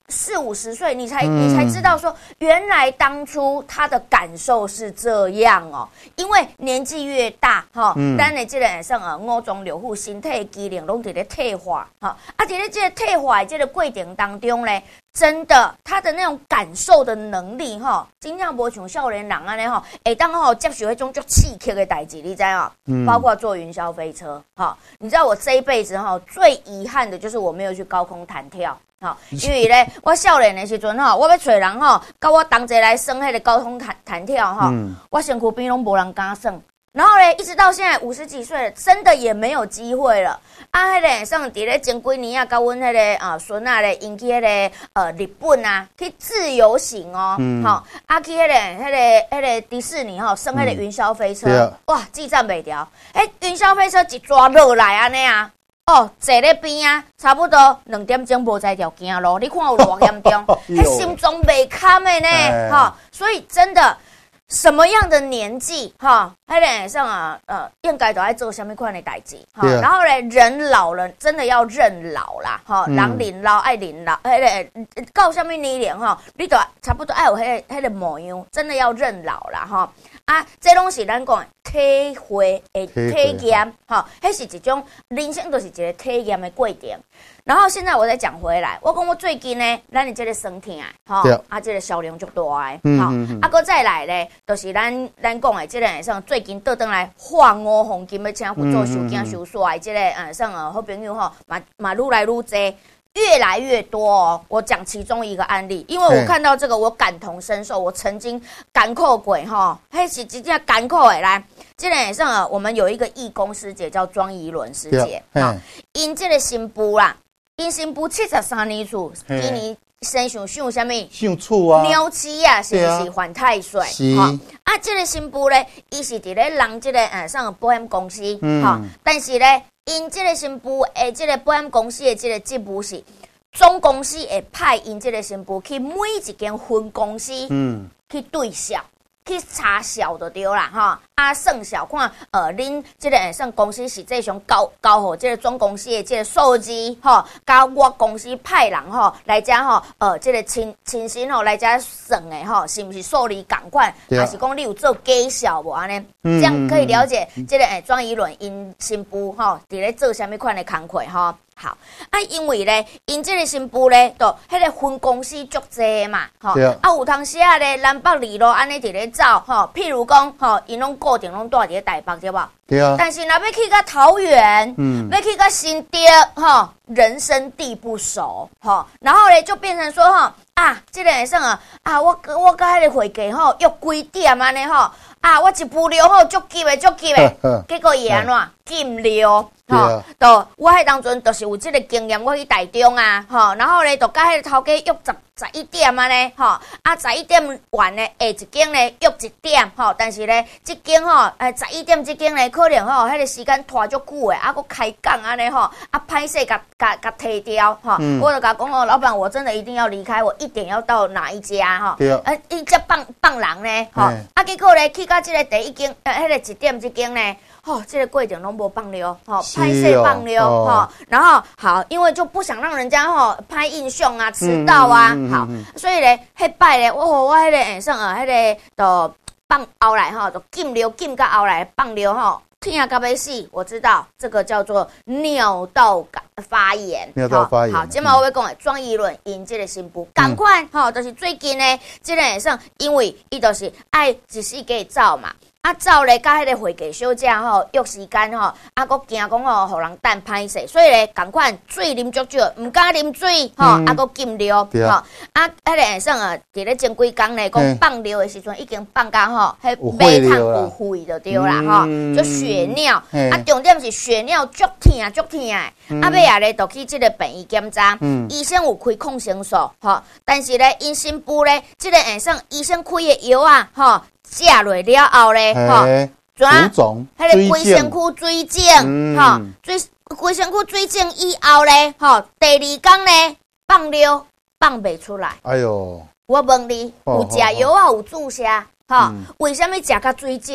40-50岁，你才知道说，原来当初他的感受是这样哦。因为年纪越大，咱的这个像五脏六腑、身体机能拢在咧退化，在咧这个退化的这个过程当中咧，真的他的那种感受的能力，真正无像少年人安尼会当接受那种足刺激的代志，你知道包括坐云霄飞车，你知道我这一辈子最遗憾的就是我没有去高空弹跳。因为咧，我少年的时阵我要找人跟我同齐来耍迄个高空弹跳我身躯边拢无人敢耍。然后咧，一直到现在50几岁了，真的也没有机会了。迄个上伫咧前几年甲阮迄个孙仔咧，因去迄个日本去自由行去迄个迪士尼耍迄个云霄飞车，哇，记赞袂掉。云霄飞车一抓落来安尼坐咧边差不多2点钟无在条行路，你看有多严重？心脏袂堪的呢，所以真的。什么样的年纪应该都爱做什么款的代志然后呢，人老了真的要认老啦人临老爱临老到什么年龄你都差不多爱有迄个模样，真的要认老啦这拢是咱讲体会的体验迄是一种人生，就是一个体验的过程。然后现在我再讲回来，我讲我最近呢，咱的这个身体这个销量足大的搁再来呢，就是咱讲的这个像最近倒转来化五黄金要请去做收惊收煞的这个像好朋友嘛愈来愈多。越来越多我讲其中一个案例，因为我看到这个，我感同身受，我曾经甘苦过迄是真正甘苦的来。这个像我们有一个义工师姐叫庄怡伦师姐，因这个新妇啦，因新妇73年厝，今年身上想什么？ 想厝啊， 鸟鼠是不是犯太岁？这个新妇咧，伊是伫咧人这个像保险公司，但是咧。因这个新妇的这个保险公司的这个职务是，总公司会派因这个新妇去每一间分公司，去对销，去查销就对啦，算销看恁这个算公司实际上交互这个总公司的这个数字，甲我公司派人来遮这个亲身来遮算的是不是数字同款，还是讲你有做假销无安尼？这样可以了解这个庄怡伦因新妇伫咧做啥物款的工课好因为咧，因这个新妇咧，都迄个分公司足济嘛，有当时咧，南北二路安尼伫咧走，譬如讲，因拢固定拢住伫台北，对吧？对啊。但是若要去到桃园，要去到新竹，人生地不熟，然后咧就变成说，这个算我甲迄个会计约几点安尼我一步了足急的，结果伊安怎禁了？都我迄当阵就是有这个经验，我去台中然后咧就甲迄个头家约11点安尼11点完咧，下一间咧约1点但是咧这间11点这间咧可能迄个时间拖足久诶，搁开讲安尼歹势甲摕掉我就甲讲老板，我真的一定要离开，我1点要到哪一家伊只放人咧结果咧去到这个第一间迄个1点这间咧。这个过程拢无放了拍摄放了然后好，因为就不想让人家拍印象迟到好，所以咧迄摆咧，我迄个像迄个就放后来就禁到后来放了听到要死，我知道这个叫做尿道发炎。好，今嘛我要讲的庄怡伦因这个新妇，赶快就是最近呢，这个像因为伊就是爱一世界走嘛。走咧，甲迄个会计小姐约时间搁惊讲互人等歹势，所以咧，赶快水啉足少，唔敢啉水搁禁尿迄个算伫咧前几工咧，讲放尿的时阵已经放到迄马桶有血就对啦就血尿重点是血尿足痛尾仔咧，就去这个病院检查，医生有开抗生素但是咧，因新妇咧，这个算医生开的药食落了后咧，迄个规身躯水肿，规身躯水肿以后咧，第2天咧放尿放袂出来。哎呦！我问你，有食药有注射，为什么食甲水肿？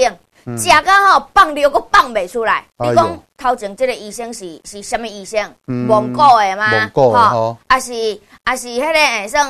食到吼放尿个放袂出来。你讲头前这个医生是什么医生？蒙古的吗？ 蒙古的吼， 还是迄个算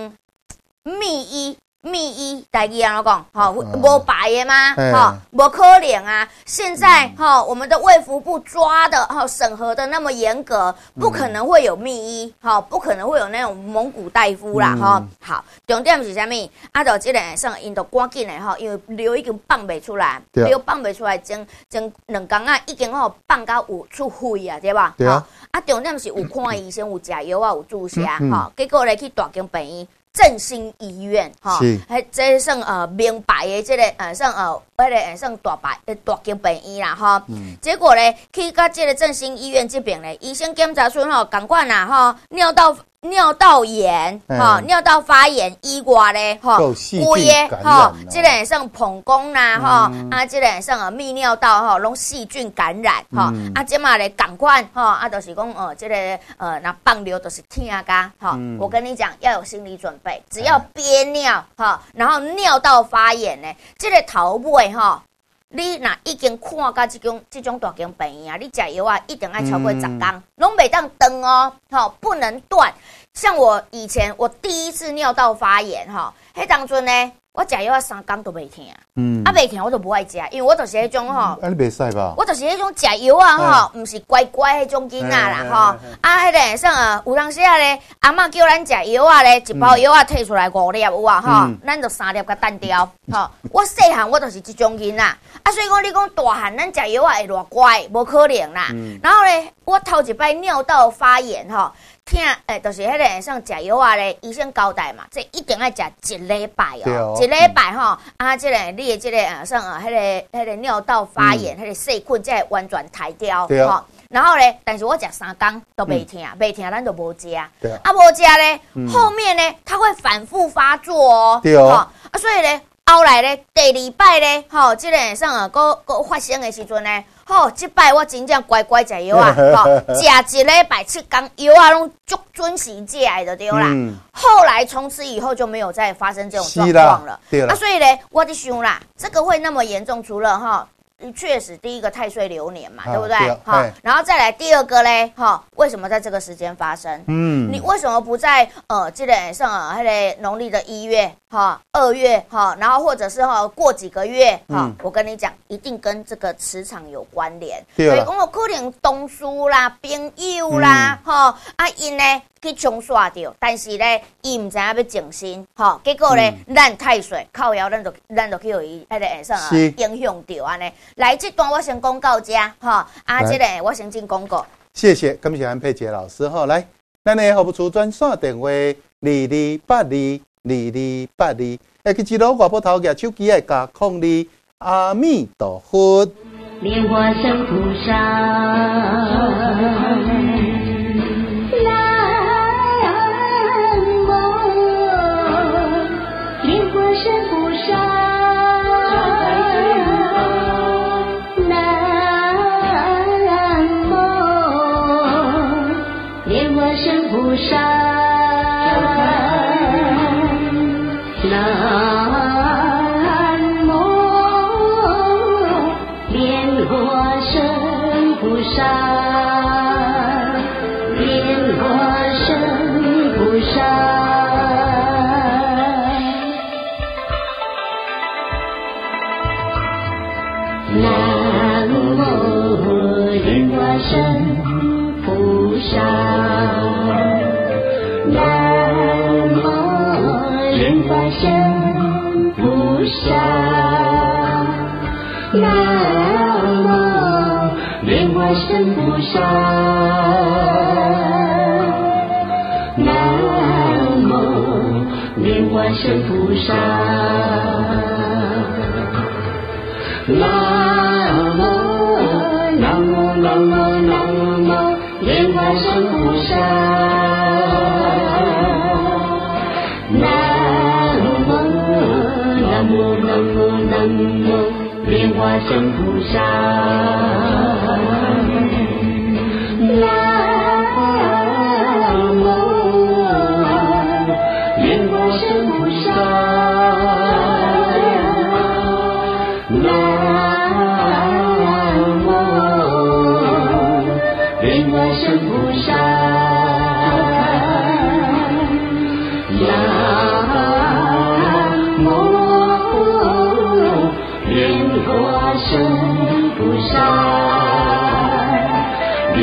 秘医，台语安怎讲？吼，无白的吗？吼，无可能啊！现在吼，我们的卫福部抓的吼审核的那么严格，不可能会有秘医，吼，不可能会有那种蒙古大夫啦，吼。好，重点是啥物？啊，就这个算因就赶紧的吼，因为尿已经放袂出来，尿放袂出来，前2天啊，已经吼放到有出血啊，对吧？ 对啊。 啊，重点是有看医生，有食药啊，有注射，吼，结果咧去大间病院。振兴医院，哈，这算名牌的这个算迄个算大间病院啦，哈。结果咧去到这个振兴医院这边咧，医生检查出吼，赶快啦，哈，尿道炎，哈，尿道发炎以外咧，哈，规个哈，这个算膀胱啦，哈，啊，这个算泌尿道哈，拢细菌感染，哈，啊，这嘛咧赶快哈，啊，就是讲这个那放尿都是痛噶，哈，我跟你讲要有心理准备，只要憋尿哈，然后尿道发炎呢，这个头尾哈。你若已经看到这种大型病院啊，你食药啊一定要超过10天，拢袂当断哦，吼，不能断。像我以前我第一次尿道发炎哈，迄当阵呢，我食药啊3天都袂痛，袂痛我就不爱食，因为我就是迄种吼， 你袂使吧？ 我就是迄种食药啊吼，唔是乖乖迄种囡仔啦吼，啊，迄个算有当时啊咧，阿嬷叫咱食药啊咧，一包药啊摕出来5粒有啊吼，咱就3粒甲单掉，吼，我细汉我就是这种囡仔，啊，所以讲你讲大汉咱食药啊会偌乖，无可能啦。然后咧，我头一摆尿道发炎吼。听，就是迄个像食药啊咧，医生交代嘛，这一定要食1礼拜哦，1礼拜吼，啊，这个你的这个像迄个尿道发炎，迄个细菌才会完全排掉，吼。然后咧，但是我食3天都袂痛，袂痛咱就无食，啊，无食咧，后面咧它会反复发作哦， 对哦， 啊，所以咧。后来咧，第2摆咧，吼，这个上个发生的时阵咧，吼，这摆我真正乖乖食药啊，吼，食1礼拜7天药啊，拢足准时食的就对啦。后来从此以后就没有再发生这种状况了。对啦，所以咧，我在想啦，这个会那么严重，除了哈。确实，第一个太岁流年嘛，对不对？好，然后再来第二个嘞，哈，为什么在这个时间发生？你为什么不在这个像那个农历的1月哈、2月哈，然后或者是哈过几个月哈？我跟你讲，一定跟这个磁场有关联。所以讲，可能同事啦、朋友啦，哈啊，因呢。去冲刷掉，但是咧，伊唔知影要静心，吼，结果咧，咱太岁靠腰，咱就去有伊迄个啥影响到安尼。来，这段我先讲到这，吼，啊，这个我先进广告。 谢谢，感谢安佩杰老师，吼，来，咱的服务处专线电话22822282，会去一路外埔头举手机的加02阿弥陀佛。莲花生菩萨。 生菩萨，南无莲花生菩萨，南无南无南无南无莲花生菩萨，南无南无南无南无莲花生菩萨。南生菩萨，南无莲花生菩萨。